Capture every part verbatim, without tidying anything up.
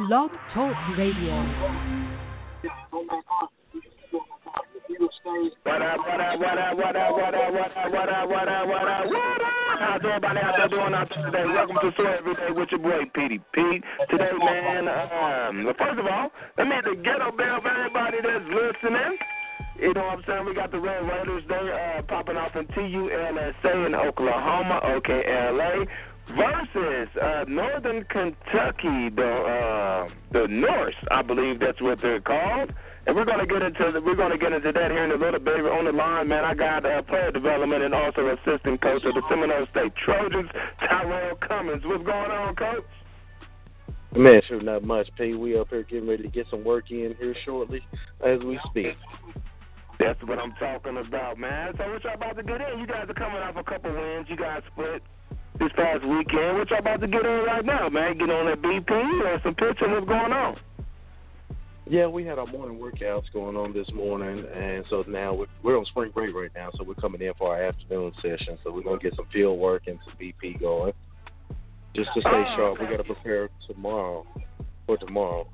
Blog Talk Radio. What up, what up, what up, what up, what up, what up, what up, what up, what up, what up? How's everybody out there doing out there today? Welcome to Soy Every Day with your boy, Petey Pete. Today, man, um, first of all, let me hit the ghetto bell for everybody that's listening. You know what I'm saying? We got the Red Raiders. They uh, popping off in T U L S A in Oklahoma, O K L A, versus uh, Northern Kentucky, the uh, the Norse, I believe that's what they're called. And we're gonna get into the, we're gonna get into that here in a little bit. On the line, man, I got uh, player development and also assistant coach of the Seminole State Trojans, Tyrell Cummins. What's going on, Coach? Man, sure, not much, P. We up here getting ready to get some work in here shortly as we speak. That's what I'm talking about, man. So what y'all about to get in? You guys are coming off a couple wins. You guys split this past weekend. What y'all about to get in right now, man? Get on that B P or some pitching? What's going on? Yeah, we had our morning workouts going on this morning, and so now we're, we're on spring break right now, so we're coming in for our afternoon session. So we're going to get some field work and some B P going. Just to stay oh, sharp, okay. we got to prepare tomorrow for tomorrow.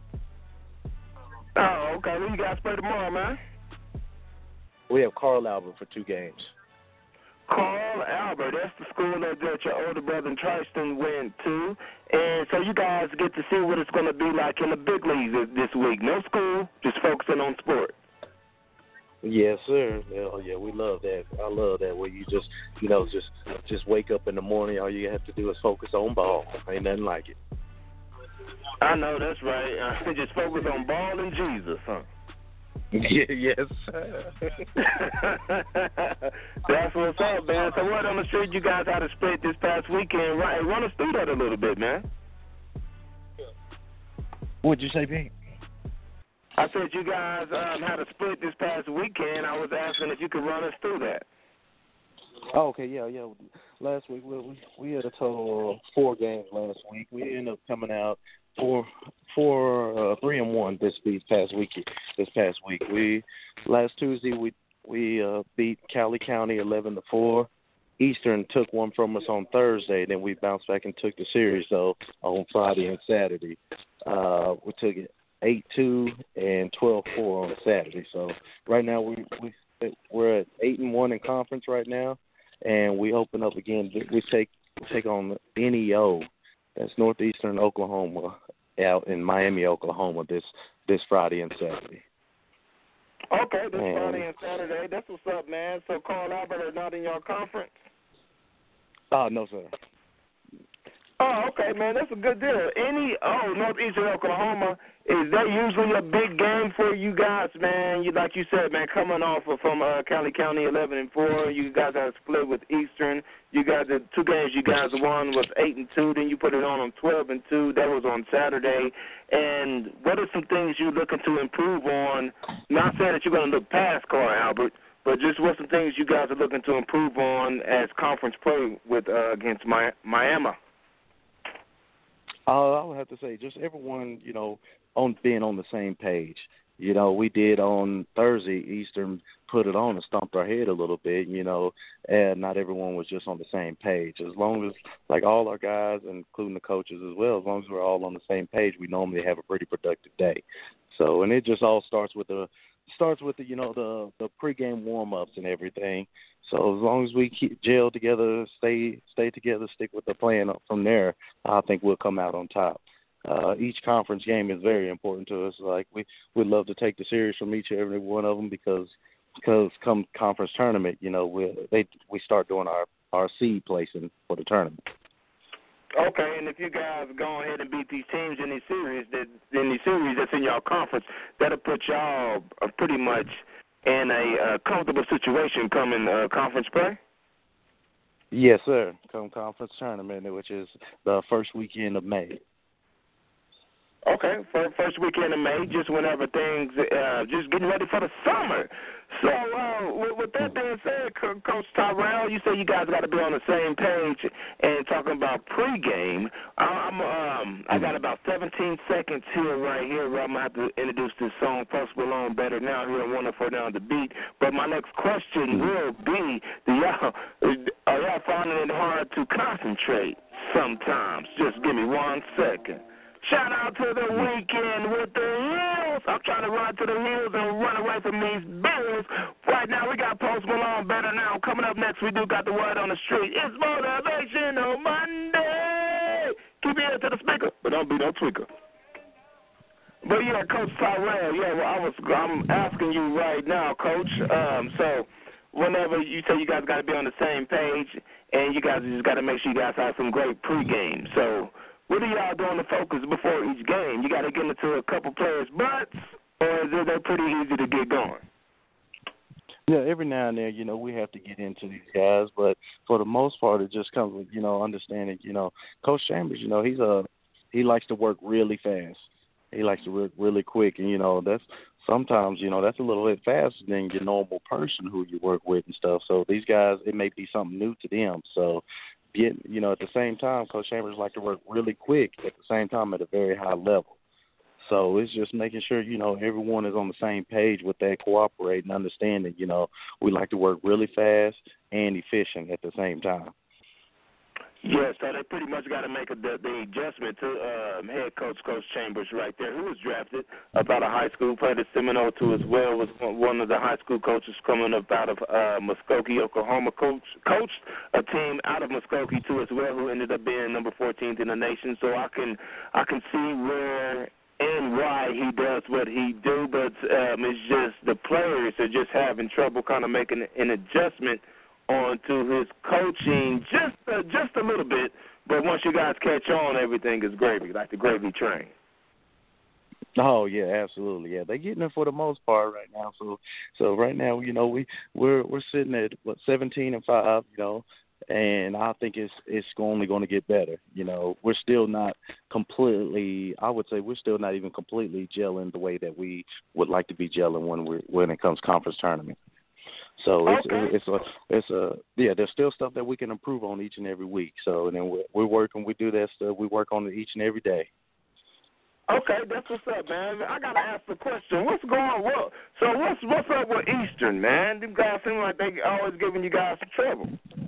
Oh, okay. Who you guys play tomorrow, man? We have Carl Albert for two games. Carl Albert, that's the school that, that your older brother Tristan went to. And so you guys get to see what it's going to be like in the big leagues this, this week. No school, just focusing on sport. Yes, sir. Oh, yeah, we love that. I love that where you just, you know, just just wake up in the morning. All you have to do is focus on ball. Ain't nothing like it. I know, that's right. Uh, just focus on ball and Jesus, huh? Yeah, yes. That's what's up, man. So what on the street you guys had to split this past weekend? Right, run us through that a little bit, man. What'd you say, Pete? I said you guys um, had a split this past weekend. I was asking if you could run us through that. Oh, okay, yeah, yeah. Last week we we, we had a total of four games last week. We ended up coming out four, four, uh, three and one this this past week. This past week, we last Tuesday we we uh, beat Cowley County eleven to four. Eastern took one from us on Thursday. Then we bounced back and took the series so on Friday and Saturday. Uh, we took it eight two and twelve four on Saturday. So right now we we we're at eight and one in conference right now, and we open up again. We take we take on N E O. That's Northeastern Oklahoma, out in Miami, Oklahoma, this this Friday and Saturday. Okay, this and, Friday and Saturday. That's what's up, man. So Carl Albert are not in your conference? Oh, no, sir. Oh, okay, man. That's a good deal. Any oh, Northeastern Oklahoma, is that usually a big game for you guys, man? You like you said, man, coming off of, from uh, Cowley County eleven and four, you guys had a split with Eastern. You guys the two games you guys won was eight and two. Then you put it on on twelve and two. That was on Saturday. And what are some things you're looking to improve on? Not saying that you're going to look past Carl Albert, but just what some things you guys are looking to improve on as conference play with uh, against Mi- Miami. Uh, I would have to say just everyone, you know, on being on the same page. You know, we did on Thursday, Eastern put it on and stomped our head a little bit, you know, and not everyone was just on the same page. As long as, like all our guys, including the coaches as well, as long as we're all on the same page, we normally have a pretty productive day. So, and it just all starts with the, starts with the, you know, the, the pregame warm-ups and everything. So as long as we keep gel together, stay stay together, stick with the plan from there, I think we'll come out on top. Uh, each conference game is very important to us. Like we we'd love to take the series from each and every one of them because because come conference tournament, you know, we they we start doing our our seed placing for the tournament. Okay, and if you guys go ahead and beat these teams in these series, that in these series that's in your conference, that'll put y'all uh, pretty much in a uh, comfortable situation coming uh, conference play? Yes, sir. Come conference tournament, which is the first weekend of May. Okay, for first weekend of May, just whenever things, uh, just getting ready for the summer. So, uh, with, with that being said, Co- Coach Tyrell, you say you guys got to be on the same page and talking about pregame. I'm, um, I got about seventeen seconds here, right here, where I'm going to have to introduce this song, Post Malone, Better Now, here on one oh four Down the Beat. But my next question will be, do y'all, are y'all finding it hard to concentrate sometimes? Just give me one second. Shout out to the weekend with the Hills. I'm trying to run to the hills and run away from these bills. Right now, we got Post Malone, Better Now. Coming up next, we do got the word on the street. It's Motivational Monday. Keep your ear to the speaker, but don't be no tweaker. But yeah, Coach Tyrell, yeah, well, I was, I'm asking you right now, Coach. Um, so whenever you say you guys got to be on the same page, and you guys just got to make sure you guys have some great pregame. So what are y'all doing to focus before each game? You got to get into a couple players' butts, or is it they're pretty easy to get going? Yeah, every now and then, you know, we have to get into these guys, but for the most part, it just comes with, you know, understanding, you know, Coach Chambers, you know, he's a, he likes to work really fast. He likes to work really quick, and, you know, that's sometimes, you know, that's a little bit faster than your normal person who you work with and stuff. So these guys, it may be something new to them. So, get, you know, at the same time, Coach Chambers like to work really quick at the same time at a very high level. So it's just making sure, you know, everyone is on the same page with that, cooperating, understanding, you know, we like to work really fast and efficient at the same time. Yeah, so they pretty much got to make a, the, the adjustment to um, head coach, Coach Chambers right there, who was drafted up out of high school, played at Seminole too as well, was one of the high school coaches coming up out of uh, Muskogee, Oklahoma, coach, coached a team out of Muskogee too as well, who ended up being number fourteenth in the nation. So I can I can see where and why he does what he do, but um, it's just the players are just having trouble kind of making an adjustment onto his coaching just uh, just a little bit, but once you guys catch on, everything is gravy, like the gravy train. Oh yeah, absolutely. Yeah, they're getting it for the most part right now. So, so right now, you know, we we're we're sitting at what seventeen and five, you know, and I think it's it's only going to get better. You know, we're still not completely. I would say we're still not even completely gelling the way that we would like to be gelling when we when it comes conference tournament. So it's okay. it's a it's a yeah. There's still stuff that we can improve on each and every week. So and then we're, we're working. We do that stuff. We work on it each and every day. Okay, that's what's up, man. I gotta ask the question. What's going on? What, so what's what's up with Eastern, man? These guys seem like they always giving you guys some trouble.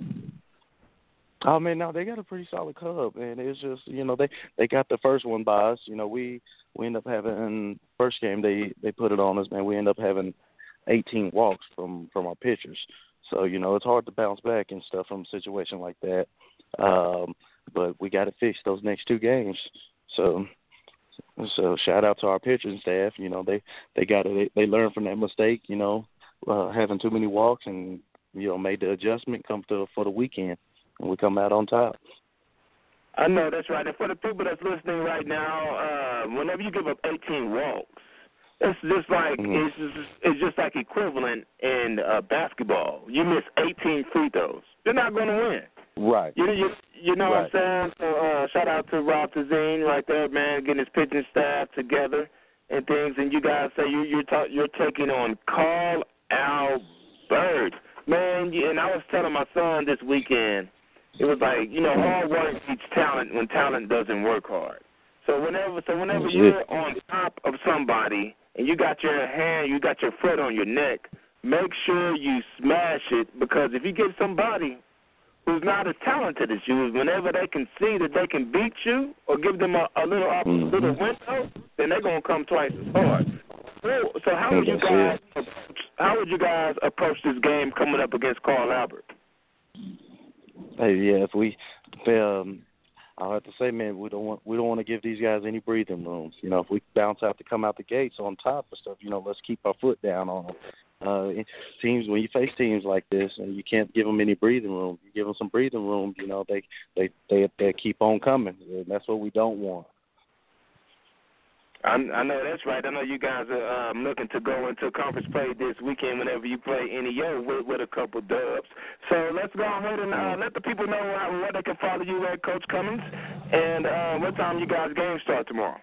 Oh man, no, they got a pretty solid club, and it's just you know they they got the first one by us. You know we we end up having first game they they put it on us, man. We end up having eighteen walks from, from our pitchers. So, you know, it's hard to bounce back and stuff from a situation like that. Um, but we got to fix those next two games. So, so shout out to our pitching staff. You know, they, they got it. They, they learned from that mistake, you know, uh, having too many walks and, you know, made the adjustment come to for the weekend, and we come out on top. I know, that's right. And for the people that's listening right now, uh, whenever you give up eighteen walks, it's just like mm-hmm. it's just it's just like equivalent in uh, basketball. You miss eighteen free throws, you're not going to win. Right. You you, you know right. what I'm saying? So uh, shout out to Rob Tazine right there, man, getting his pitching staff together and things. And you guys say you you're ta- you're taking on Carl Albert, man. You, and I was telling my son this weekend, it was like you know hard work beats talent when talent doesn't work hard. So whenever so whenever you're on top of somebody and you got your hand, you got your foot on your neck, make sure you smash it, because if you get somebody who's not as talented as you, whenever they can see that they can beat you or give them a, a little a little window, then they're gonna come twice as hard. So, so how would you guys approach, how would you guys approach this game coming up against Carl Albert? Hey, yeah, if we, um, I'll have to say, man, we don't want we don't want to give these guys any breathing room. You know, if we bounce out to come out the gates on top of stuff, you know, let's keep our foot down on them. Uh, teams, when you face teams like this and you can't give them any breathing room, you give them some breathing room, you know, they they they, they keep on coming. And that's what we don't want. I, I know that's right. I know you guys are um, looking to go into conference play this weekend whenever you play N E O with, with a couple dubs. So let's go ahead and uh, let the people know how, where they can follow you at, Coach Cummings, and uh, what time you guys' game start tomorrow.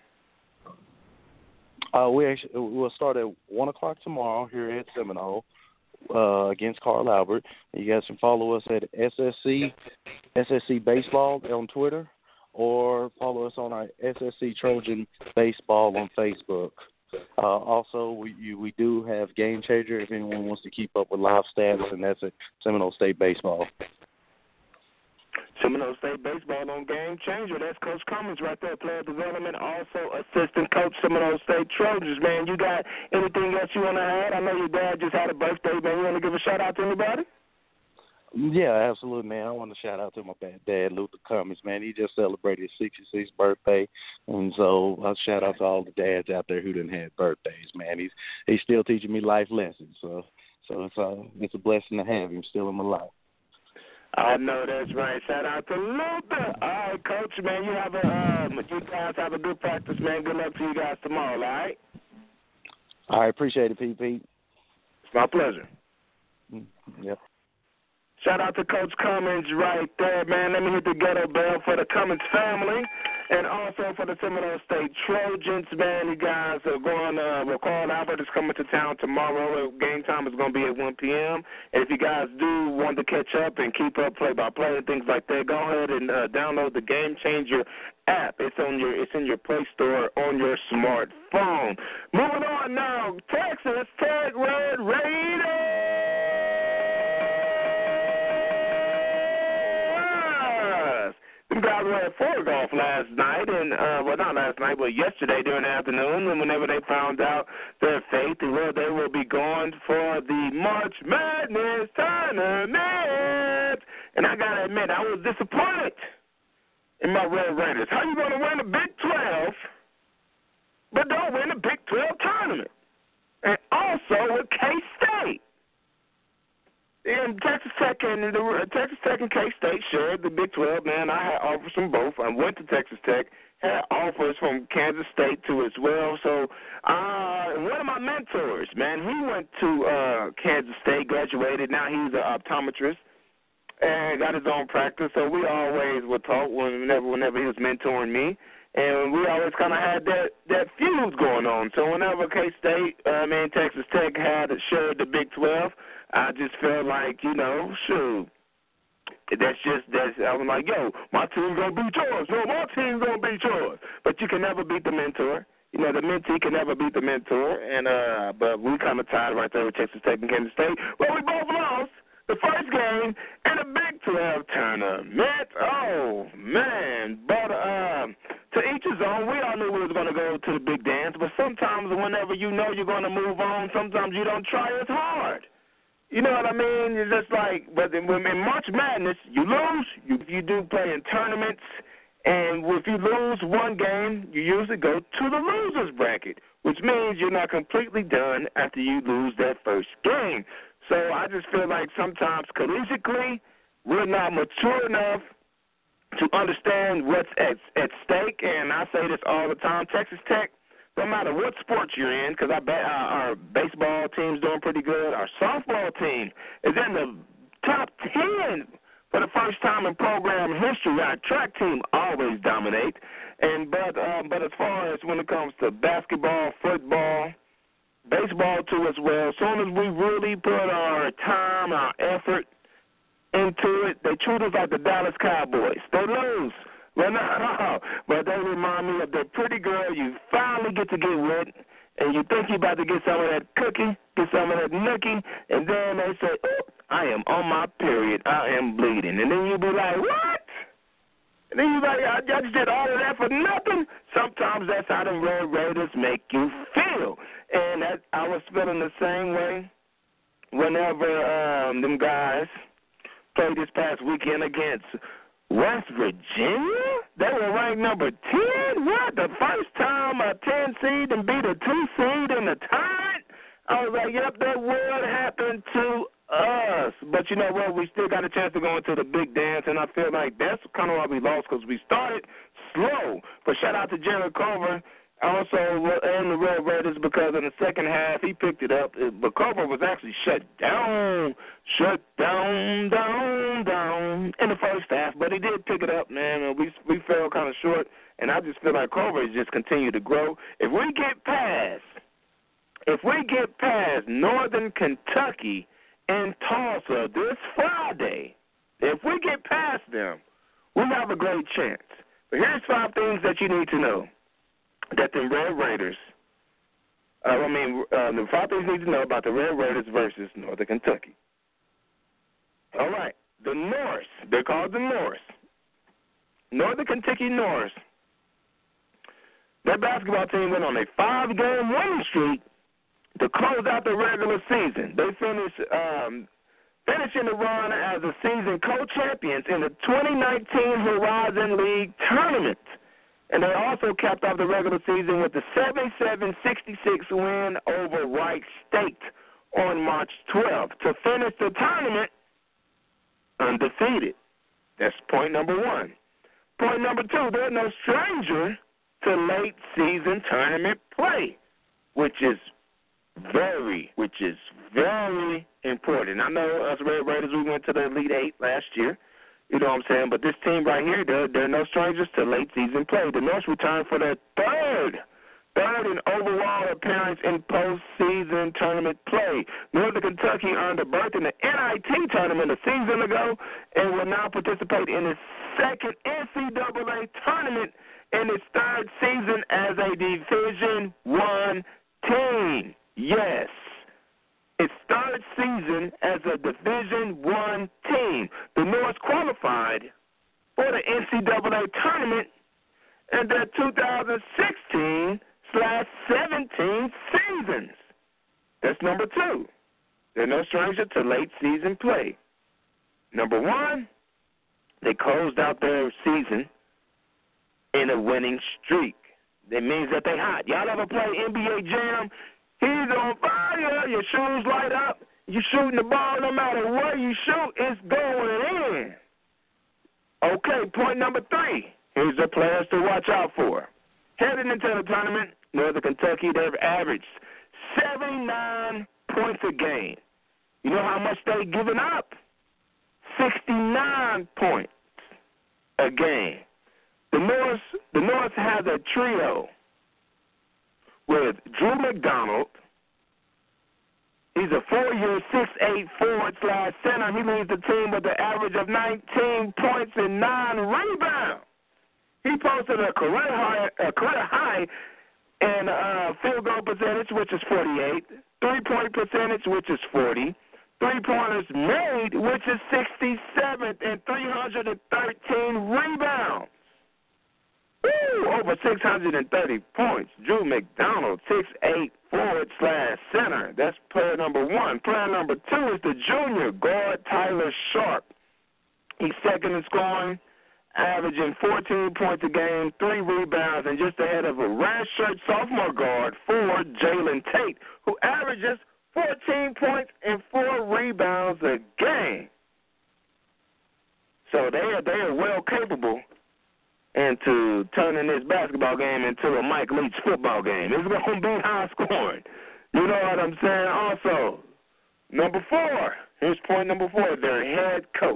Uh, we actually we'll start at one o'clock tomorrow here at Seminole uh, against Carl Albert. You guys can follow us at S S C S S C Baseball on Twitter, or follow us on our S S C Trojan Baseball on Facebook. Uh, also, we you, we do have Game Changer if anyone wants to keep up with live stats, and that's at Seminole State Baseball. Seminole State Baseball on Game Changer. That's Coach Cummins right there, player development, also assistant coach, Seminole State Trojans. Man, you got anything else you want to add? I know your dad just had a birthday, man. You want to give a shout-out to anybody? Yeah, absolutely, man. I want to shout out to my dad, Luther Cummins, man. He just celebrated his sixty-sixth birthday, and so I'll shout out to all the dads out there who didn't have birthdays, man. He's he's still teaching me life lessons, so so it's a it's a blessing to have him still in my life. I know that's right. Shout out to Luther. All right, Coach, man. You have a um, you guys have a good practice, man. Good luck to you guys tomorrow. All right. All right, appreciate it, Pete. Pete. It's my pleasure. Mm-hmm. Yep. Shout out to Coach Cummins right there, man. Let me hit the ghetto bell for the Cummins family and also for the Seminole State Trojans, man. You guys are going, uh, well, Carl Albert is coming to town tomorrow. Game time is going to be at one p.m. And if you guys do want to catch up and keep up play-by-play and things like that, go ahead and uh, download the Game Changer app. It's on your, it's in your Play Store on your smartphone. Moving on now, Texas Tech Red Raiders. Them guys were at Fort Golf last night, and uh, well, not last night, but yesterday during the afternoon. And whenever they found out their fate, well, they will be going for the March Madness tournament. And I gotta admit, I was disappointed in my Red Raiders. How you gonna win the Big twelve, but don't win the Big twelve tournament? And also with K-State. And Texas Tech and the Texas Tech and K-State shared the Big twelve. Man, I had offers from both. I went to Texas Tech, had offers from Kansas State too as well. So uh, one of my mentors, man, he went to uh, Kansas State, graduated. Now he's an optometrist and got his own practice. So we always would talk whenever, whenever he was mentoring me. And we always kind of had that, that feud going on. So whenever K-State, uh, I mean, Texas Tech had shared the Big twelve, I just felt like, you know, shoot, that's just, that's, I was like, yo, my team's going to beat yours. No, my team's going to beat yours. But you can never beat the mentor. You know, the mentee can never beat the mentor. And, uh, but we kind of tied right there with Texas Tech and Kansas State. Well, we both lost the first game in the Big twelve tournament. Oh, man. But um, to each his own. We all knew we was going to go to the big dance. But sometimes whenever you know you're going to move on, sometimes you don't try as hard. You know what I mean? It's just like, but in, in March Madness, you lose. You, you do play in tournaments. And if you lose one game, you usually go to the loser's bracket, which means you're not completely done after you lose that first game. So I just feel like sometimes collegiately, we're not mature enough to understand what's at, at stake. And I say this all the time, Texas Tech, no matter what sport you're in, because I bet our, our baseball team's doing pretty good. Our softball team is in the top ten for the first time in program history. Our track team always dominates. And but um, but as far as when it comes to basketball, football, baseball too as well, as soon as we really put our time, our effort into it, they treat us like the Dallas Cowboys. They lose. Well, no, no, but they remind me of that pretty girl you finally get to get with, and you think you're about to get some of that cookie, get some of that nookie, and then they say, oh, I am on my period, I am bleeding. And then you be like, what? And then you be like, I just did all of that for nothing? Sometimes that's how the Red Raiders make you feel. And that, I was feeling the same way whenever um, them guys played this past weekend against West Virginia? They were ranked number ten? What? The first time a ten seed and beat a two seed in the tournament? I was like, yep, that would happen to us. But you know what? We still got a chance to go into the big dance, and I feel like that's kind of why we lost, because we started slow. But shout out to Jared Culver, also and the Red Raiders, because in the second half he picked it up. But Culver was actually shut down, shut down, down, down in the first half. But he did pick it up, man. And we we fell kind of short, and I just feel like Culver has just continued to grow. If we get past, if we get past Northern Kentucky and Tulsa this Friday, if we get past them, we'll have a great chance. But here's five things that you need to know that the Red Raiders, uh, I mean, uh, the five things you need to know about the Red Raiders versus Northern Kentucky. All right, the Norse, they're called the Norse. Northern Kentucky Norse, their basketball team went on a five-game winning streak to close out the regular season. They finished um, finishing the run as the season co-champions in the twenty nineteen Horizon League tournament. And they also capped off the regular season with the seventy-seven sixty-six win over Wright State on March twelfth to finish the tournament undefeated. That's point number one. Point number two, they're no stranger to late season tournament play, which is very, which is very important. I know us Red Raiders, we went to the Elite Eight last year. You know what I'm saying? But this team right here, they're, they're no strangers to late season play. The Norse returned for their third, third and overall appearance in postseason tournament play. Northern Kentucky earned a berth in the N I T tournament a season ago and will now participate in its second N C double A tournament in its third season as a Division One team. Yes. Its third season as a Division One team. The Norse qualified for the N C double A tournament in their two thousand sixteen slash seventeen seasons. That's number two. They're no stranger to late season play. Number one, they closed out their season in a winning streak. That means that they hot. Y'all ever play N B A Jam? He's on fire. Your shoes light up. You shooting the ball no matter where you shoot, it's going in. Okay, point number three. Here's the players to watch out for. Heading into the tournament, Northern Kentucky, they've averaged seventy-nine points a game. You know how much they've given up? sixty-nine points a game. The North, the North has a trio with Drew McDonald. He's a four-year, six eight forward slash center. He leads the team with an average of nineteen points and nine rebounds. He posted a career high, a career high in uh, field goal percentage, which is forty-eight, three-point percentage, which is forty, three-pointers made, which is sixty-seventh, and three hundred thirteen rebounds. Woo, over six hundred thirty points. Drew McDonald, six eight forward slash center. That's player number one. Player number two is the junior guard, Tyler Sharp. He's second in scoring, averaging fourteen points a game, three rebounds, and just ahead of a redshirt sophomore guard for Jalen Tate, who averages fourteen points and four rebounds a game. So they are, they are well capable into turning this basketball game into a Mike Leach football game. It's going to be high scoring. You know what I'm saying? Also, number four, here's point number four, their head coach,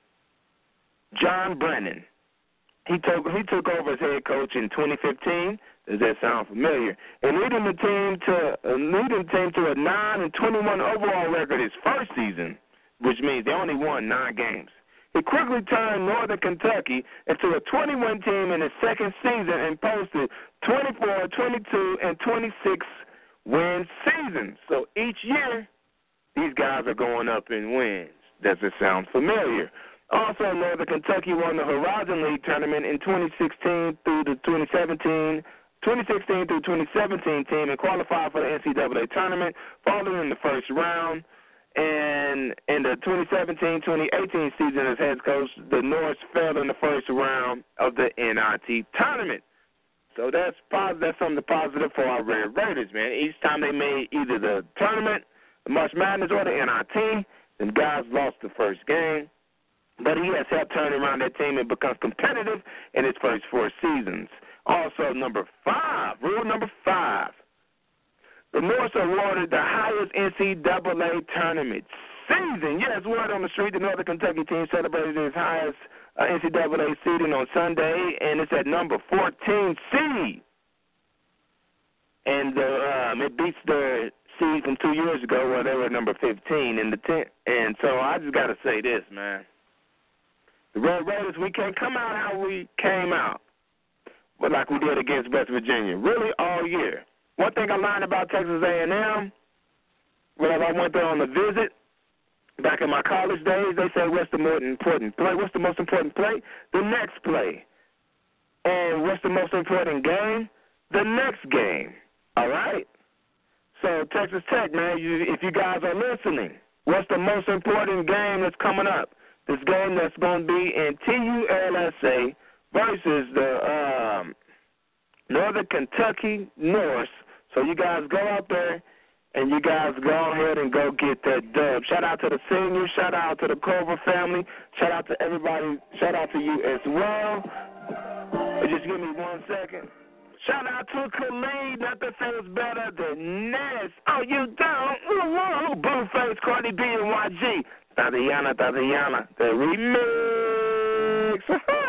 John Brennan. He took he took over as head coach in twenty fifteen. Does that sound familiar? And leading the team to uh, leading the team to a nine and twenty-one overall record his first season, which means they only won nine games. He quickly turned Northern Kentucky into a twenty-one team in his second season and posted twenty-four, twenty-two, and twenty-six win seasons. So each year, these guys are going up in wins. Does it sound familiar? Also, Northern Kentucky won the Horizon League tournament in twenty sixteen through the twenty seventeen, twenty sixteen through twenty seventeen team and qualified for the N C double A tournament, falling in the first round. And in the twenty seventeen twenty eighteen season as head coach, the Norse fell in the first round of the N I T tournament. So that's positive. That's something positive for our Red Raiders, man. Each time they made either the tournament, the March Madness, or the N I T, the guys lost the first game. But he has helped turn around that team and become competitive in his first four seasons. Also, number five, rule number five. The Norse awarded the highest N C double A tournament season. Yes, word on the street, the Northern Kentucky team celebrated its highest uh, N C double A seeding on Sunday, and it's at number fourteen seed. And uh, um, it beats the seed from two years ago where they were number fifteen in the ten. And so I just got to say this, man. The Red Raiders, we can't come out how we came out, but like we did against West Virginia, really all year. One thing I learned about Texas A and M, whenever I went there on a visit, back in my college days, they say, what's the most important play? What's the most important play? The next play. And what's the most important game? The next game. All right? So, Texas Tech, man, you, if you guys are listening, what's the most important game that's coming up? This game that's going to be in T U L S A versus the um, Northern Kentucky Norse. So you guys go out there and you guys go ahead and go get that dub. Shout out to the seniors. Shout out to the Clover family. Shout out to everybody. Shout out to you as well. Just give me one second. Shout out to Khalid. Nothing feels better than Ness. Oh, you don't? Ooh, ooh, Blueface, Cardi B, and Y G. Tatiana, Tatiana, the remix.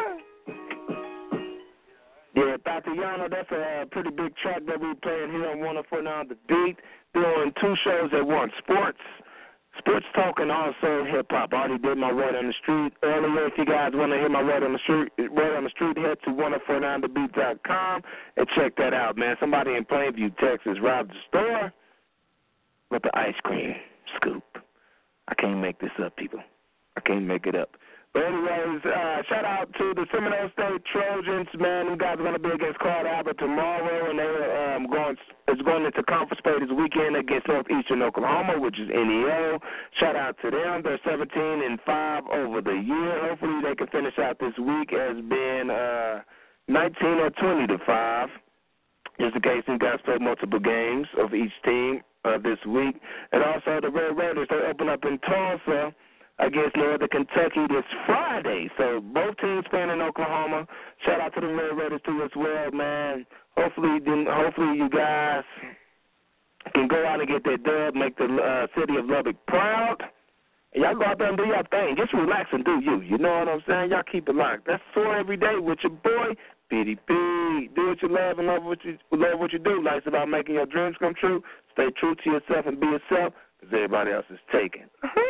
Yeah, Tatiana, that's a pretty big track that we're playing here on one oh four nine The Beat. Doing two shows at once, sports, sports talk, and also hip-hop. I already did my Word on the Street earlier. If you guys want to hear my Word on the Street, Word on the Street, head to one oh four nine the beat dot com and check that out, man. Somebody in Plainview, Texas, robbed the store with the ice cream scoop. I can't make this up, people. I can't make it up. But anyways, uh, shout out to the Seminole State Trojans, man. Them guys are going to be against Carl Albert tomorrow, and they're um, going it's going into conference play this weekend against Northeastern Oklahoma, which is N E O. Shout out to them. They're seventeen and five over the year. Hopefully they can finish out this week as being uh, nineteen or twenty to five. Just in case you guys play multiple games of each team uh, this week. And also the Red Raiders, they open up in Tulsa against Northern Kentucky this Friday. So both teams playing in Oklahoma. Shout out to the Red Raiders too as well, man. Hopefully, hopefully you guys can go out and get that dub, make the uh, city of Lubbock proud. And y'all go out there and do your thing. Just relax and do you. You know what I'm saying? Y'all keep it locked. That's Soar Every Day with your boy, P D P. Do what you love and love what you love what you do. Life's about making your dreams come true. Stay true to yourself and be yourself, because everybody else is taken.